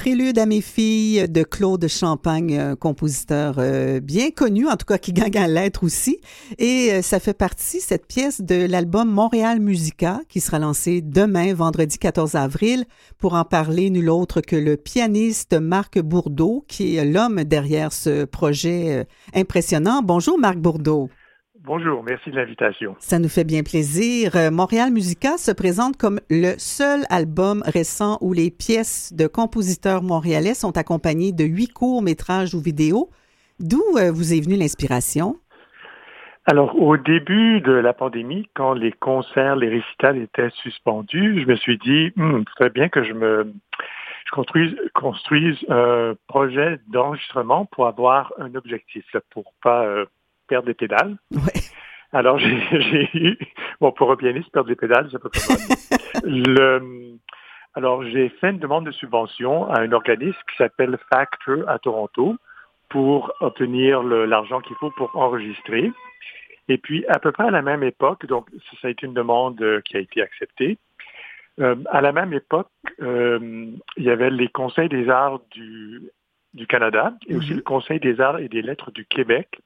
Prélude à mes filles de Claude Champagne, un compositeur bien connu, en tout cas qui gagne à l'être aussi. Et ça fait partie, cette pièce, de l'album Montréal Musica qui sera lancé demain, vendredi 14 avril. Pour en parler, nul autre que le pianiste Marc Bourdeau, qui est l'homme derrière ce projet impressionnant. Bonjour Marc Bourdeau. Bonjour, merci de l'invitation. Ça nous fait bien plaisir. Montréal Musica se présente comme le seul album récent où les pièces de compositeurs montréalais sont accompagnées de 8 courts-métrages ou vidéos. D'où vous est venue l'inspiration? Alors, au début de la pandémie, quand les concerts, les récitals étaient suspendus, je me suis dit, il faudrait bien que je construise un projet d'enregistrement pour avoir un objectif, là, pour pas perdre des pédales. Ouais. Alors, j'ai eu... Bon, pour un pianiste, perdre des pédales, c'est pas commode. Alors, j'ai fait une demande de subvention à un organisme qui s'appelle Factor à Toronto pour obtenir l'argent qu'il faut pour enregistrer. Et puis, à peu près à la même époque, donc ça a été une demande qui a été acceptée. À la même époque, il y avait les Conseils des arts du Canada et aussi le Conseil des arts et des lettres du Québec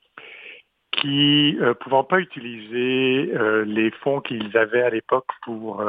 qui, pouvant pas utiliser les fonds qu'ils avaient à l'époque pour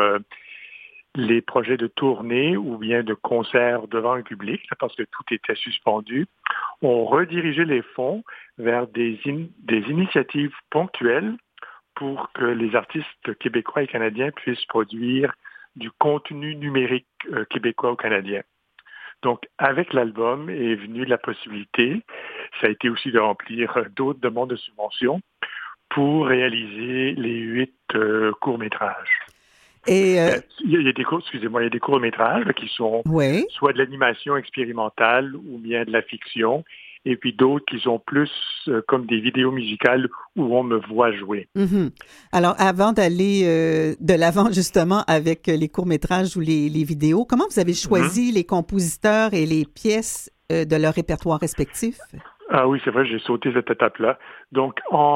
les projets de tournée ou bien de concerts devant un public, parce que tout était suspendu, ont redirigé les fonds vers des initiatives ponctuelles pour que les artistes québécois et canadiens puissent produire du contenu numérique québécois ou canadien. Donc, avec l'album est venue la possibilité, ça a été aussi de remplir d'autres demandes de subventions pour réaliser les 8 courts-métrages. Et il y a des courts-métrages qui sont soit de l'animation expérimentale ou bien de la fiction, et puis d'autres qui sont plus comme des vidéos musicales où on me voit jouer. Mm-hmm. Alors, avant d'aller de l'avant justement avec les courts-métrages ou les vidéos, comment vous avez choisi les compositeurs et les pièces de leur répertoire respectif? Ah oui, c'est vrai, j'ai sauté cette étape-là. Donc,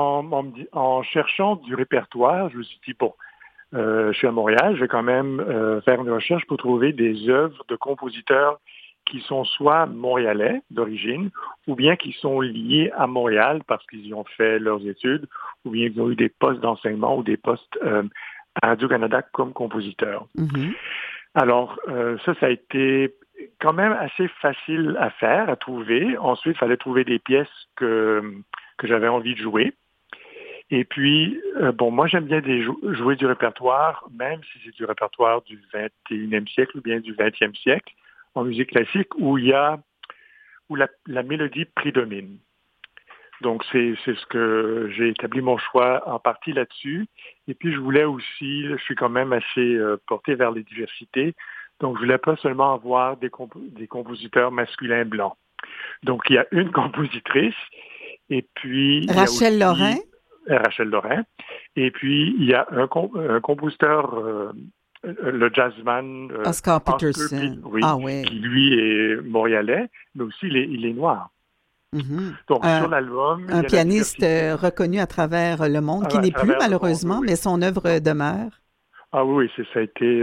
en cherchant du répertoire, je me suis dit, bon, je suis à Montréal, je vais quand même faire une recherche pour trouver des œuvres de compositeurs qui sont soit montréalais d'origine, ou bien qui sont liés à Montréal parce qu'ils y ont fait leurs études, ou bien ils ont eu des postes d'enseignement ou des postes à Radio-Canada comme compositeurs. Mm-hmm. Alors, ça a été quand même assez facile à faire, à trouver. Ensuite, il fallait trouver des pièces que j'avais envie de jouer. Et puis, moi, j'aime bien jouer du répertoire, même si c'est du répertoire du 21e siècle ou bien du 20e siècle, en musique classique, où la mélodie prédomine. Donc, c'est ce que j'ai établi mon choix en partie là-dessus. Et puis, je voulais aussi, je suis quand même assez porté vers les diversités, donc je voulais pas seulement avoir des compositeurs masculins blancs. Donc, il y a une compositrice, et puis... Rachel Lorrain. Rachel Lorrain. Et puis, il y a un compositeur, le jazzman Oscar Peterson. Qui lui est montréalais, mais aussi il est noir. Mm-hmm. Donc, sur l'album... Un pianiste reconnu à travers le monde, qui n'est plus malheureusement, mais son œuvre demeure. Ah oui, ça a été...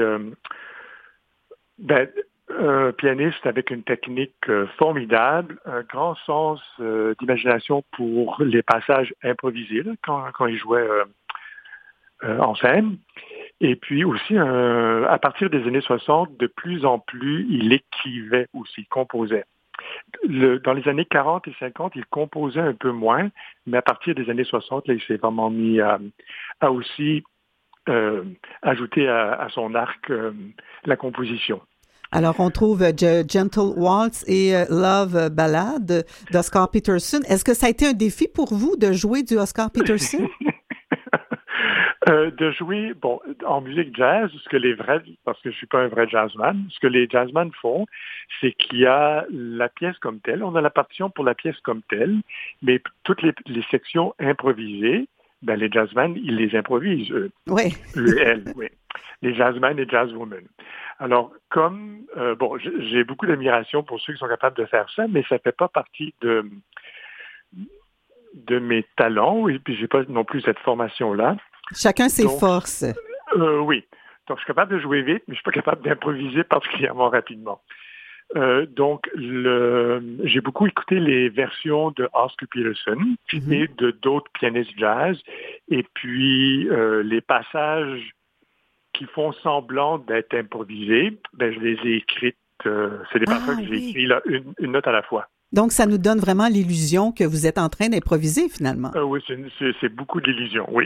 un pianiste avec une technique formidable, un grand sens d'imagination pour les passages improvisés là, quand il jouait en scène. Et puis aussi, à partir des années 60, de plus en plus, il écrivait aussi, composait. Dans les années 40 et 50, il composait un peu moins, mais à partir des années 60, là, il s'est vraiment mis à aussi ajouter à son arc la composition. Alors, on trouve Gentle Waltz et Love Ballad d'Oscar Peterson. Est-ce que ça a été un défi pour vous de jouer du Oscar Peterson? De jouer, en musique jazz, parce que je suis pas un vrai jazzman, ce que les jazzman font, c'est qu'il y a la pièce comme telle, on a la partition pour la pièce comme telle, mais toutes les sections improvisées, les jazzman, ils les improvisent, eux. Oui. Oui. Les jazzman et jazzwomen. Alors, j'ai beaucoup d'admiration pour ceux qui sont capables de faire ça, mais ça fait pas partie de mes talents, et puis j'ai pas non plus cette formation-là. Chacun ses forces. Oui. Donc, je suis capable de jouer vite, mais je suis pas capable d'improviser particulièrement rapidement. Donc, j'ai beaucoup écouté les versions de Oscar Peterson et de d'autres pianistes jazz. Et puis, les passages qui font semblant d'être improvisés, je les ai écrites. C'est des passages que j'ai écrits là, une note à la fois. Donc, ça nous donne vraiment l'illusion que vous êtes en train d'improviser, finalement. Oui, c'est beaucoup d'illusions, oui.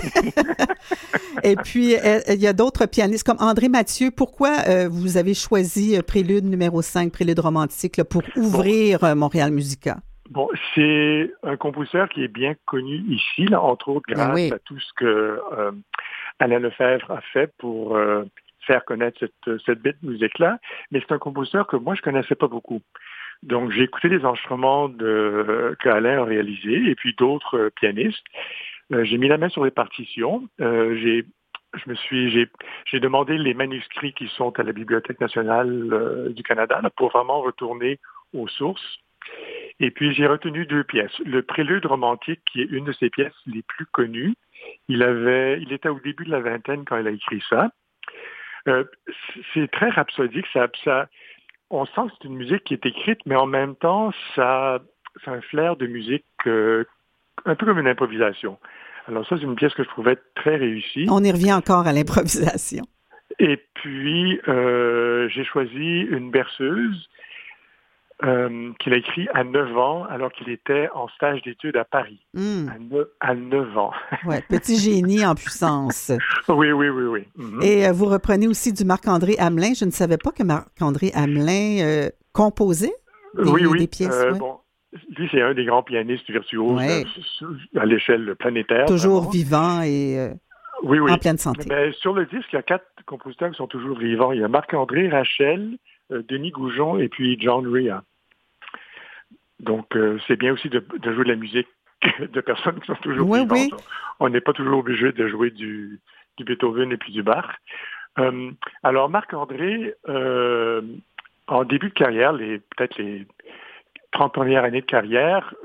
Et puis, il y a d'autres pianistes comme André Mathieu. Pourquoi vous avez choisi Prélude numéro 5, Prélude romantique, là, pour ouvrir Montréal Musica? Bon, c'est un compositeur qui est bien connu ici, là, entre autres grâce à tout ce que Alain Lefebvre a fait pour faire connaître cette belle musique-là. Mais c'est un compositeur que moi, je connaissais pas beaucoup. Donc, j'ai écouté les enregistrements qu'Alain a réalisés et puis d'autres pianistes. J'ai mis la main sur les partitions. J'ai demandé les manuscrits qui sont à la Bibliothèque nationale du Canada là, pour vraiment retourner aux sources. Et puis, j'ai retenu 2 pièces. Le Prélude romantique, qui est une de ses pièces les plus connues. Il était au début de la vingtaine quand il a écrit ça. C'est très rhapsodique. On sent que c'est une musique qui est écrite, mais en même temps, ça a un flair de musique un peu comme une improvisation. Alors ça, c'est une pièce que je trouvais très réussie. On y revient encore à l'improvisation. Et puis, j'ai choisi une berceuse qu'il a écrite à 9 ans, alors qu'il était en stage d'études à Paris. À 9 ans. Oui, petit génie en puissance. Oui. Et vous reprenez aussi du Marc-André Hamelin. Je ne savais pas que Marc-André Hamelin composait des pièces. Bon, lui, c'est un des grands pianistes virtuoses à l'échelle planétaire. Toujours vivant et en pleine santé. Mais sur le disque, il y a 4 compositeurs qui sont toujours vivants. Il y a Marc-André, Rachel, Denis Goujon et puis John Rea. Donc, c'est bien aussi de jouer de la musique de personnes qui sont toujours vivantes. Oui. On n'est pas toujours obligé de jouer du Beethoven et puis du Bach. Alors, Marc-André, en début de carrière, peut-être les 30 premières années de carrière,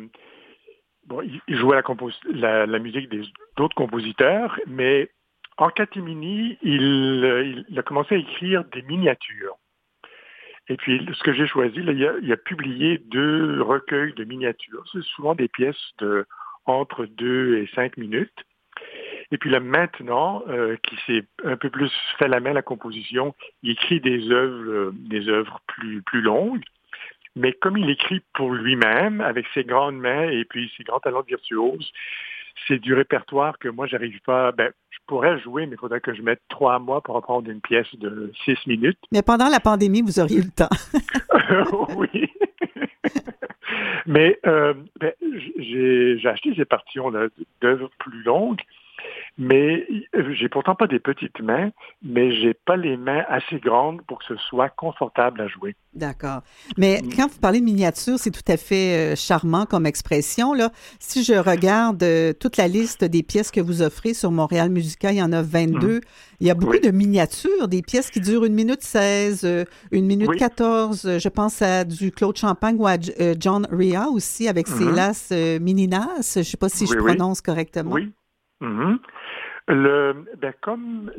il jouait la musique d'autres compositeurs, mais en catimini, il a commencé à écrire des miniatures. Et puis, ce que j'ai choisi, là, il a publié 2 recueils de miniatures. C'est souvent des pièces entre 2 et 5 minutes. Et puis là, maintenant, qui s'est un peu plus fait la main à la composition, il écrit des œuvres plus longues. Mais comme il écrit pour lui-même, avec ses grandes mains et puis ses grands talents virtuoses, c'est du répertoire que moi, j'arrive pas... je pourrais jouer, mais il faudrait que je mette 3 mois pour apprendre une pièce de 6 minutes. Mais pendant la pandémie, vous auriez eu le temps. Oui. Mais j'ai acheté ces partitions d'œuvres plus longues, mais j'ai pourtant pas des petites mains, mais j'ai pas les mains assez grandes pour que ce soit confortable à jouer. D'accord. Mais quand vous parlez de miniature, c'est tout à fait charmant comme expression, là. Si je regarde toute la liste des pièces que vous offrez sur Montréal Musica, il y en a 22. Il y a beaucoup de miniatures, des pièces qui durent 1 minute 16, 1 minute 14. Je pense à du Claude Champagne ou à John Rea aussi, avec ses Las Meninas. Je ne sais pas si je prononce correctement. Oui. Comme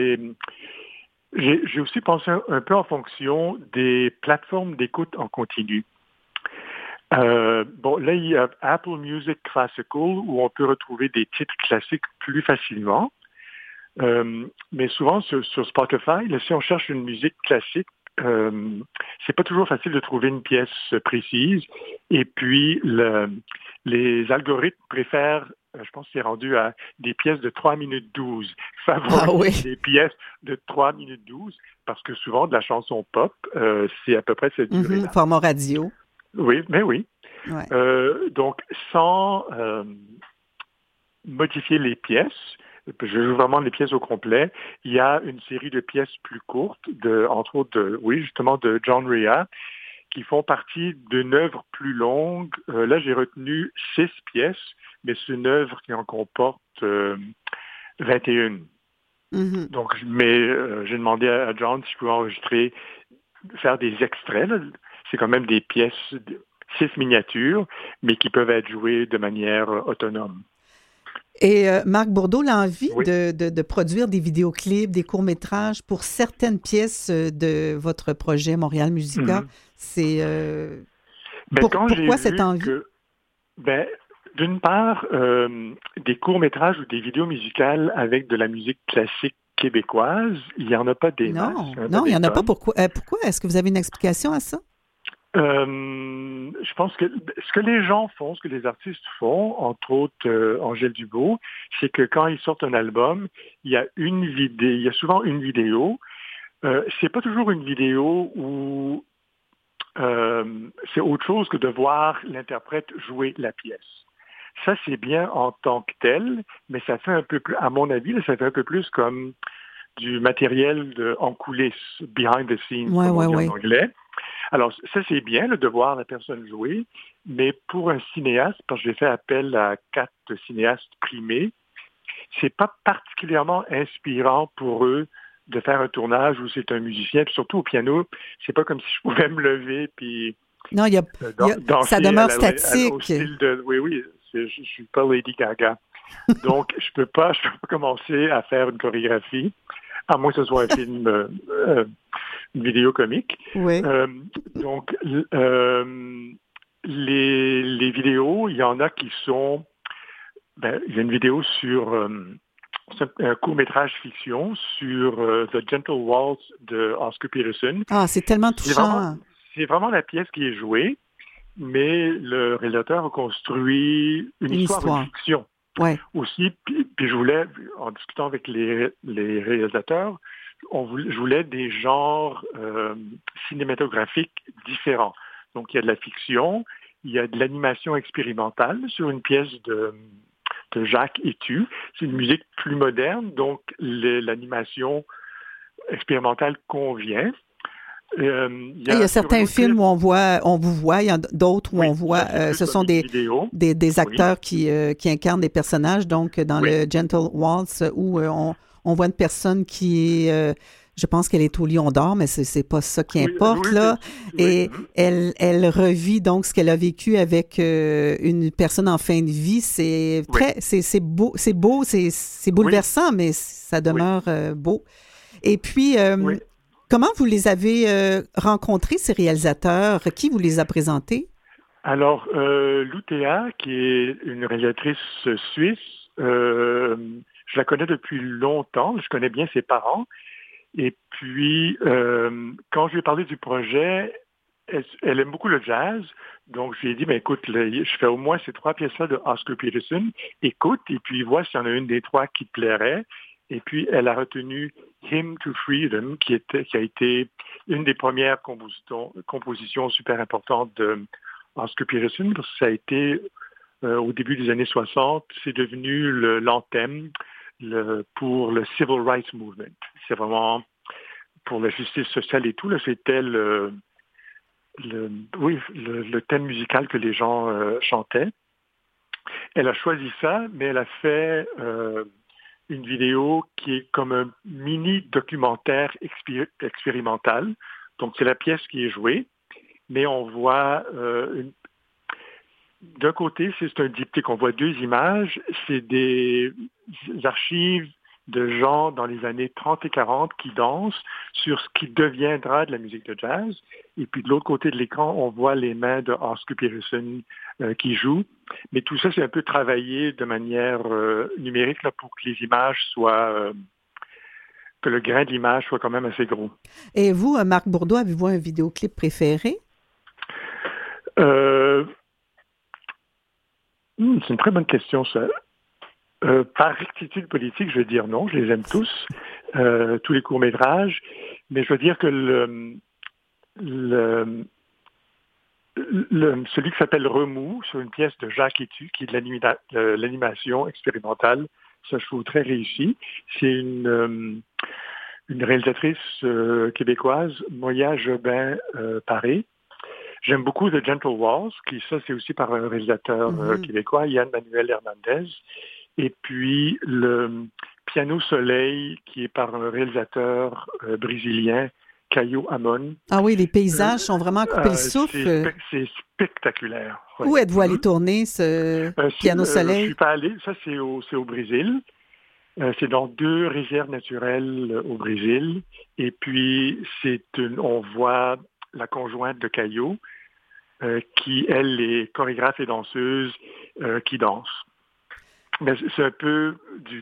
j'ai aussi pensé un peu en fonction des plateformes d'écoute en continu. Là, il y a Apple Music Classical où on peut retrouver des titres classiques plus facilement. Mais souvent sur Spotify, là, si on cherche une musique classique, c'est pas toujours facile de trouver une pièce précise. Et puis, les algorithmes préfèrent, je pense que c'est rendu à des pièces de 3 minutes 12. Des pièces de 3 minutes 12, parce que souvent, de la chanson pop, c'est à peu près cette durée-là. Format radio. Oui, mais oui. Ouais. Donc, sans modifier les pièces, je joue vraiment les pièces au complet. Il y a une série de pièces plus courtes, entre autres, justement, de John Rea, qui font partie d'une œuvre plus longue. Là, j'ai retenu 6 pièces, mais c'est une œuvre qui en comporte 21. Donc, j'ai demandé à John si je pouvais faire des extraits. Là. C'est quand même des pièces, 6 miniatures, mais qui peuvent être jouées de manière autonome. Et Marc Bourdeau, l'envie Oui. de produire des vidéoclips, des courts-métrages pour certaines pièces de votre projet Montréal Musica, Mhm. c'est Ben, quand j'ai pourquoi cette vu envie? que, ben, d'une part, des courts-métrages ou des vidéos musicales avec de la musique classique québécoise, il n'y en a pas des masses, Non, il n'y en a pas non, il n'y des en a pas. tonnes. Pourquoi? Pourquoi? Est-ce que vous avez une explication à ça? Je pense que ce que les gens font, ce que les artistes font, entre autres Angèle Dubois, c'est que quand ils sortent un album, il y a une vidéo, il y a souvent une vidéo. C'est pas toujours une vidéo où c'est autre chose que de voir l'interprète jouer la pièce. Ça, c'est bien en tant que tel, mais ça fait un peu plus, à mon avis, ça fait un peu plus comme du matériel en coulisses, behind the scenes, Ouais, comme on ouais, dit en ouais. anglais. Alors, ça, c'est bien de voir la personne jouer, mais pour un cinéaste, parce que j'ai fait appel à 4 cinéastes primés, c'est pas particulièrement inspirant pour eux de faire un tournage où c'est un musicien, puis surtout au piano, c'est pas comme si je pouvais me lever puis Non, ça danser demeure au statique. style de... Oui, oui, je suis pas Lady Gaga. Donc, je peux pas commencer à faire une chorégraphie, à moins que ce soit un film, une vidéo comique. Oui. Euh, donc, les vidéos, il y en a qui sont... Ben, il y a une vidéo sur un court-métrage fiction sur The Gentle Waltz de Oscar Peterson. Ah, c'est tellement C'est vraiment, touchant. c'est vraiment la pièce qui est jouée, mais le réalisateur a construit une Une histoire, une histoire. fiction Ouais. aussi. Puis je voulais, en discutant avec les réalisateurs, je voulais des genres cinématographiques différents. Donc il y a de la fiction, il y a de l'animation expérimentale sur une pièce de Jacques Etu. C'est une musique plus moderne, donc l'animation expérimentale convient. Il y Il y a a sur une certains autre pièce, films où on vous voit, il y en a d'autres où on oui, voit, là c'est plus ce comme sont une vidéo. des Oui, acteurs qui incarnent des personnages. Donc, dans oui, le Gentle Waltz, où on voit une personne qui est, je pense qu'elle est au Lion d'Or, mais c'est pas ça qui oui, importe, oui, là. oui. Et elle revit donc ce qu'elle a vécu avec une personne en fin de vie. Oui, C'est beau, c'est oui, bouleversant, mais ça oui, demeure beau. Et puis, oui. comment vous les avez rencontrés, ces réalisateurs? Qui vous les a présentés? Alors, Lou Théa, qui est une réalisatrice suisse, je la connais depuis longtemps, je connais bien ses parents. Et puis, quand je lui ai parlé du projet, elle aime beaucoup le jazz. Donc, je lui ai dit, ben, écoute, je fais au moins ces 3 pièces-là de Oscar Peterson. Écoute, et puis vois s'il y en a une des 3 qui te plairait. Et puis, elle a retenu Hymn to Freedom, qui a été une des premières compositions super importantes de Oscar Peterson, parce que ça a été, au début des années 60, c'est devenu l'anthème pour le Civil Rights Movement. C'est vraiment pour la justice sociale et tout, là, c'était le thème musical que les gens chantaient. Elle a choisi ça, mais elle a fait une vidéo qui est comme un mini documentaire expérimental. Donc, c'est la pièce qui est jouée, mais on voit d'un côté, c'est un diptyque. On voit 2 images. C'est des archives de gens dans les années 30 et 40 qui dansent sur ce qui deviendra de la musique de jazz. Et puis de l'autre côté de l'écran, on voit les mains de Oscar Peterson qui jouent. Mais tout ça, c'est un peu travaillé de manière numérique là, pour que les images soient, que le grain de l'image soit quand même assez gros. Et vous, Marc Bourdeau, avez-vous un vidéoclip préféré? Euh, c'est une très bonne question, ça. Par rectitude politique, je veux dire non, je les aime tous les courts-métrages, mais je veux dire que le, celui qui s'appelle Remous, sur une pièce de Jacques Etu, qui est de l'animation expérimentale, ça je trouve très réussi. C'est une réalisatrice québécoise, Moya Jobin-Paré. J'aime beaucoup The Gentle Waltz, qui ça c'est aussi par un réalisateur Mhm. québécois, Yann Manuel Hernandez. Et puis le Piano Soleil, qui est par un réalisateur brésilien, Cayo Amon. Ah oui, les paysages sont vraiment coupés le souffle. C'est spectaculaire. Ouais. Où êtes-vous allé tourner ce Piano Soleil? Je suis pas allé. Ça, c'est au Brésil. C'est dans 2 réserves naturelles au Brésil. Et puis, on voit la conjointe de Cayo, qui, elle, est chorégraphe et danseuse, qui danse. Mais c'est un peu du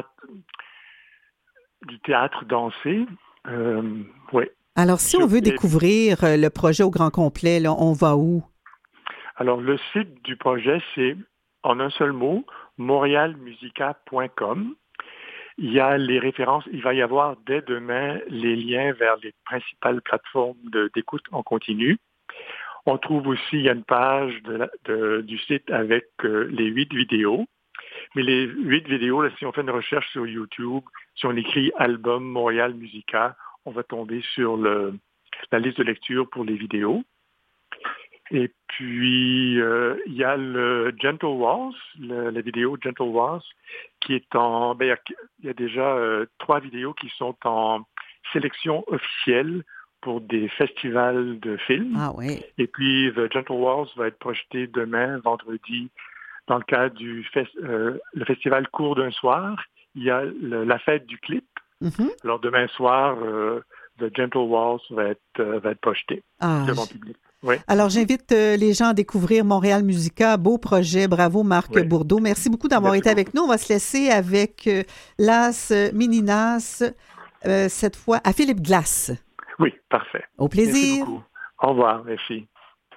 théâtre dansé. Ouais. Alors, si on veut découvrir le projet au grand complet, là, on va où? Alors, le site du projet, c'est, en un seul mot, montrealmusica.com. Il y a les références, il va y avoir dès demain les liens vers les principales plateformes d'écoute en continu. On trouve aussi, il y a une page du site avec les 8 vidéos. Mais les 8 vidéos, là, si on fait une recherche sur YouTube, si on écrit album Montréal Musica, on va tomber sur la liste de lecture pour les vidéos. Et puis, il y a le Gentle Waltz, la vidéo Gentle Waltz, qui est il y a déjà 3 vidéos qui sont en sélection officielle pour des festivals de films. Ah oui. Et puis, The Gentle Waltz va être projeté demain, vendredi, dans le cadre du le festival Cours d'un soir. Il y a la fête du clip. Mm-hmm. Alors, demain soir, The Gentle Waltz va être projeté devant le public. Oui. Alors, j'invite les gens à découvrir Montréal Musica. Beau projet. Bravo, Marc Bourdeau. Merci beaucoup d'avoir été avec nous. On va se laisser avec Las Meninas, cette fois à Philippe Glass. Oui, parfait. Au plaisir. Merci beaucoup. Au revoir. Merci.